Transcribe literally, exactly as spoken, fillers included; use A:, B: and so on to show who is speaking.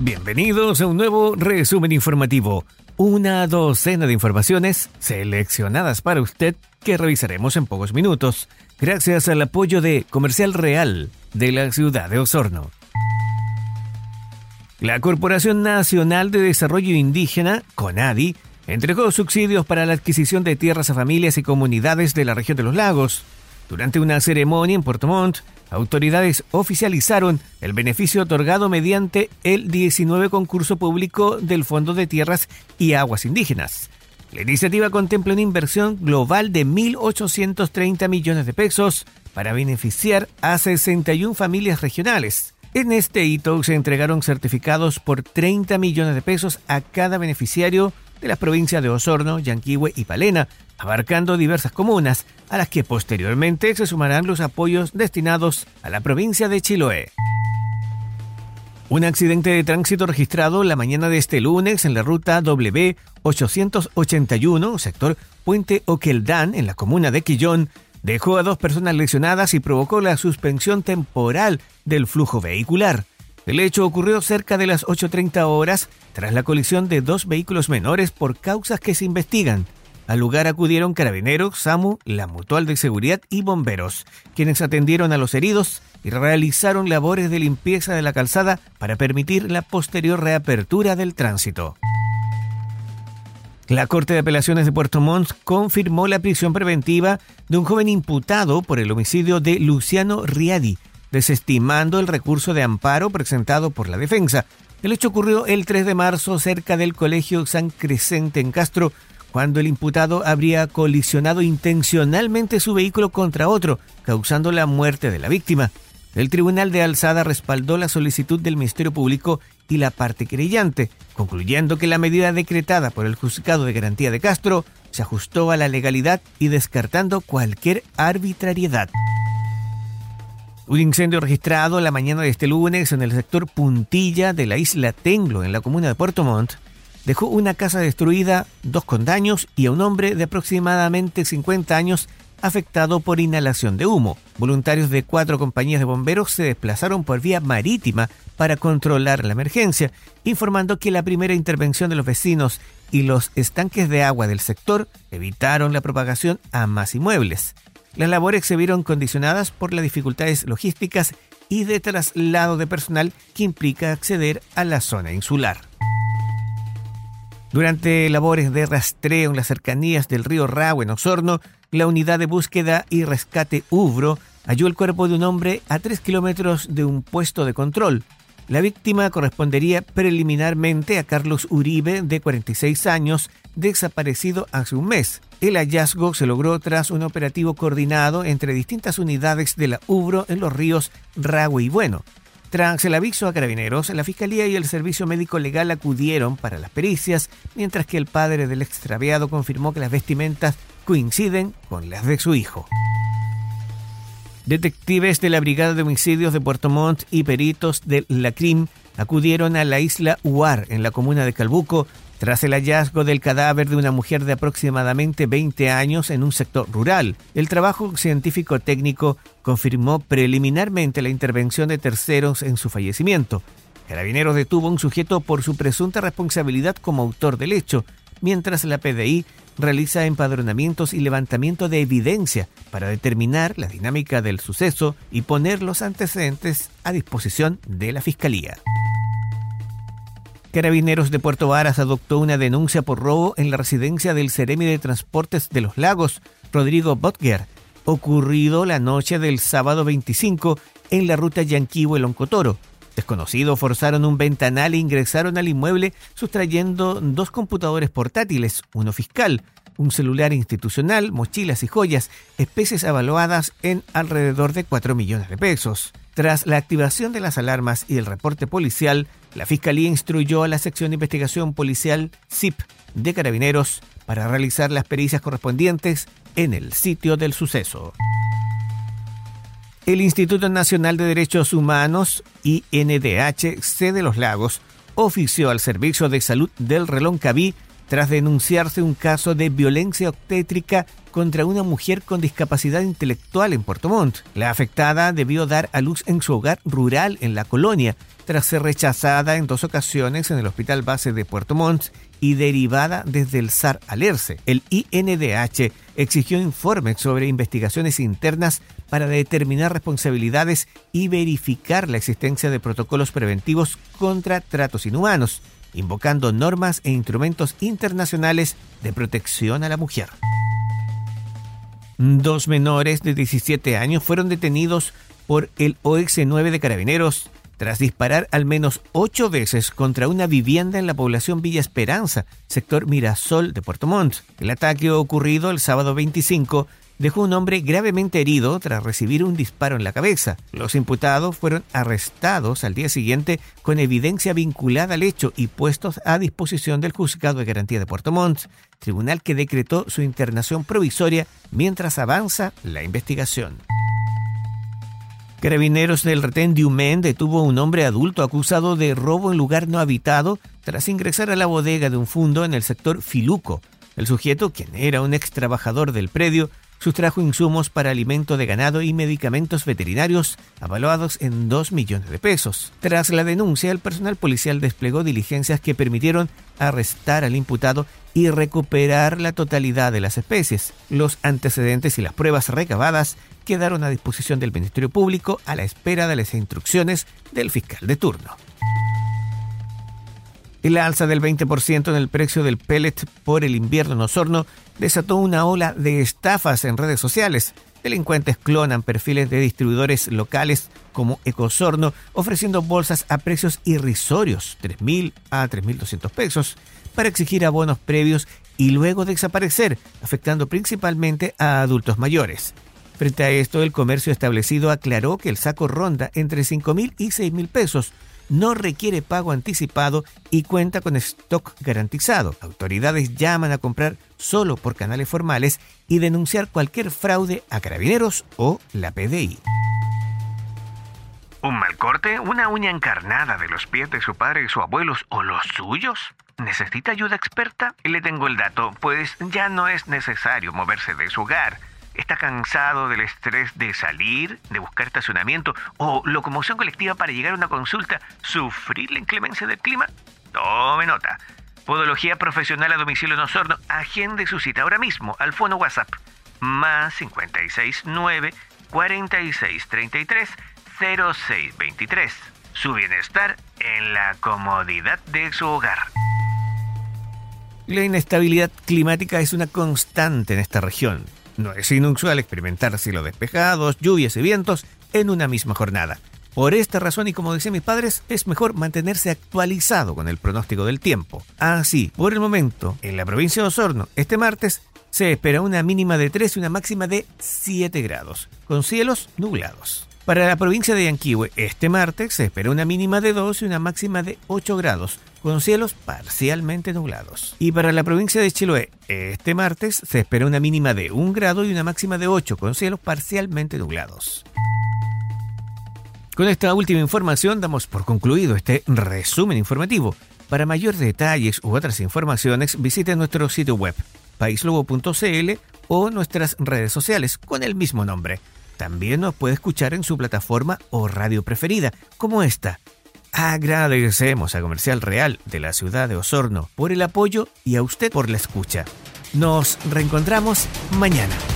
A: Bienvenidos a un nuevo resumen informativo. Una docena de informaciones seleccionadas para usted que revisaremos en pocos minutos, gracias al apoyo de Comercial Real de la ciudad de Osorno. La Corporación Nacional de Desarrollo Indígena, CONADI, entregó subsidios para la adquisición de tierras a familias y comunidades de la región de los lagos. Durante una ceremonia en Puerto Montt, autoridades oficializaron el beneficio otorgado mediante el diecinueve concurso público del Fondo de Tierras y Aguas Indígenas. La iniciativa contempla una inversión global de mil ochocientos treinta millones de pesos para beneficiar a sesenta y una familias regionales. En este hito se entregaron certificados por treinta millones de pesos a cada beneficiario de las provincias de Osorno, Yanquihue y Palena, abarcando diversas comunas, a las que posteriormente se sumarán los apoyos destinados a la provincia de Chiloé. Un accidente de tránsito registrado la mañana de este lunes en la ruta W ochocientos ochenta y uno, sector Puente Oqueldán, en la comuna de Quillón, dejó a dos personas lesionadas y provocó la suspensión temporal del flujo vehicular. El hecho ocurrió cerca de las ocho treinta horas tras la colisión de dos vehículos menores por causas que se investigan. Al lugar acudieron Carabineros, SAMU, la Mutual de Seguridad y bomberos, quienes atendieron a los heridos y realizaron labores de limpieza de la calzada para permitir la posterior reapertura del tránsito. La Corte de Apelaciones de Puerto Montt confirmó la prisión preventiva de un joven imputado por el homicidio de Luciano Riadi, desestimando el recurso de amparo presentado por la defensa. El hecho ocurrió el tres de marzo cerca del Colegio San Crescente en Castro, cuando el imputado habría colisionado intencionalmente su vehículo contra otro, causando la muerte de la víctima. El Tribunal de Alzada respaldó la solicitud del Ministerio Público y la parte querellante, concluyendo que la medida decretada por el Juzgado de Garantía de Castro se ajustó a la legalidad y descartando cualquier arbitrariedad. Un incendio registrado la mañana de este lunes en el sector Puntilla de la isla Tenglo, en la comuna de Puerto Montt, dejó una casa destruida, dos con daños y a un hombre de aproximadamente cincuenta años afectado por inhalación de humo. Voluntarios de cuatro compañías de bomberos se desplazaron por vía marítima para controlar la emergencia, informando que la primera intervención de los vecinos y los estanques de agua del sector evitaron la propagación a más inmuebles. Las labores se vieron condicionadas por las dificultades logísticas y de traslado de personal que implica acceder a la zona insular. Durante labores de rastreo en las cercanías del río Rahue en Osorno, la unidad de búsqueda y rescate Ubro halló el cuerpo de un hombre a tres kilómetros de un puesto de control. La víctima correspondería preliminarmente a Carlos Uribe, de cuarenta y seis años, desaparecido hace un mes. El hallazgo se logró tras un operativo coordinado entre distintas unidades de la Ubro en los ríos Rahue y Bueno. Tras el aviso a Carabineros, la Fiscalía y el Servicio Médico Legal acudieron para las pericias, mientras que el padre del extraviado confirmó que las vestimentas coinciden con las de su hijo. Detectives de la Brigada de Homicidios de Puerto Montt y peritos del LACRIM acudieron a la isla Huar, en la comuna de Calbuco, tras el hallazgo del cadáver de una mujer de aproximadamente veinte años en un sector rural. El trabajo científico-técnico confirmó preliminarmente la intervención de terceros en su fallecimiento. Carabineros detuvo a un sujeto por su presunta responsabilidad como autor del hecho, mientras la P D I realiza empadronamientos y levantamiento de evidencia para determinar la dinámica del suceso y poner los antecedentes a disposición de la Fiscalía. Carabineros de Puerto Varas adoptó una denuncia por robo en la residencia del Seremi de Transportes de los Lagos, Rodrigo Botger, ocurrido la noche del sábado veinticinco en la ruta Yanquihue-Loncotoro. Desconocidos forzaron un ventanal e ingresaron al inmueble sustrayendo dos computadores portátiles, uno fiscal, un celular institucional, mochilas y joyas, especies avaluadas en alrededor de cuatro millones de pesos. Tras la activación de las alarmas y el reporte policial, la Fiscalía instruyó a la Sección de Investigación Policial S I P de Carabineros para realizar las pericias correspondientes en el sitio del suceso. El Instituto Nacional de Derechos Humanos, I N D H C de los Lagos, ofició al Servicio de Salud del Reloncaví tras denunciarse un caso de violencia obstétrica contra una mujer con discapacidad intelectual en Puerto Montt. La afectada debió dar a luz en su hogar rural en la colonia, tras ser rechazada en dos ocasiones en el Hospital Base de Puerto Montt y derivada desde el S A R Alerce. El I N D H exigió informes sobre investigaciones internas para determinar responsabilidades y verificar la existencia de protocolos preventivos contra tratos inhumanos, invocando normas e instrumentos internacionales de protección a la mujer. Dos menores de diecisiete años fueron detenidos por el O X nueve de Carabineros tras disparar al menos ocho veces contra una vivienda en la población Villa Esperanza, sector Mirasol de Puerto Montt. El ataque ocurrido el sábado veinticinco dejó un hombre gravemente herido tras recibir un disparo en la cabeza. Los imputados fueron arrestados al día siguiente con evidencia vinculada al hecho y puestos a disposición del Juzgado de Garantía de Puerto Montt, tribunal que decretó su internación provisoria mientras avanza la investigación. Carabineros del retén Diumén detuvo a un hombre adulto acusado de robo en lugar no habitado tras ingresar a la bodega de un fundo en el sector Filuco. El sujeto, quien era un ex trabajador del predio, sustrajo insumos para alimento de ganado y medicamentos veterinarios avaluados en dos millones de pesos. Tras la denuncia, el personal policial desplegó diligencias que permitieron arrestar al imputado y recuperar la totalidad de las especies. Los antecedentes y las pruebas recabadas quedaron a disposición del Ministerio Público a la espera de las instrucciones del fiscal de turno. El alza del veinte por ciento en el precio del pellet por el invierno en Osorno desató una ola de estafas en redes sociales. Delincuentes clonan perfiles de distribuidores locales como Ecosorno, ofreciendo bolsas a precios irrisorios, tres mil a tres mil doscientos pesos, para exigir abonos previos y luego desaparecer, afectando principalmente a adultos mayores. Frente a esto, el comercio establecido aclaró que el saco ronda entre cinco mil y seis mil pesos, no requiere pago anticipado y cuenta con stock garantizado. Autoridades llaman a comprar solo por canales formales y denunciar cualquier fraude a Carabineros o la P D I.
B: ¿Un mal corte? ¿Una uña encarnada de los pies de su padre y su abuelos o los suyos? ¿Necesita ayuda experta? Le tengo el dato, pues ya no es necesario moverse de su hogar. ¿Está cansado del estrés de salir, de buscar estacionamiento o locomoción colectiva para llegar a una consulta, sufrir la inclemencia del clima? Tome nota. Podología Profesional a Domicilio en Osorno. Agende su cita ahora mismo al fono WhatsApp más cinco seis nueve, cuatro seis tres tres, cero seis dos tres. Su bienestar en la comodidad de su hogar.
A: La inestabilidad climática es una constante en esta región. No es inusual experimentar cielos despejados, lluvias y vientos en una misma jornada. Por esta razón, y como decían mis padres, es mejor mantenerse actualizado con el pronóstico del tiempo. Así, por el momento, en la provincia de Osorno, este martes, se espera una mínima de tres y una máxima de siete grados, con cielos nublados. Para la provincia de Yanquihue, este martes, se espera una mínima de dos y una máxima de ocho grados, con cielos parcialmente nublados. Y para la provincia de Chiloé, este martes, se espera una mínima de un grado y una máxima de ocho, con cielos parcialmente nublados. Con esta última información damos por concluido este resumen informativo. Para mayores detalles u otras informaciones, visite nuestro sitio web, paislobo punto c l, o nuestras redes sociales con el mismo nombre. También nos puede escuchar en su plataforma o radio preferida, como esta. Agradecemos a Comercial Real de la ciudad de Osorno por el apoyo y a usted por la escucha. Nos reencontramos mañana.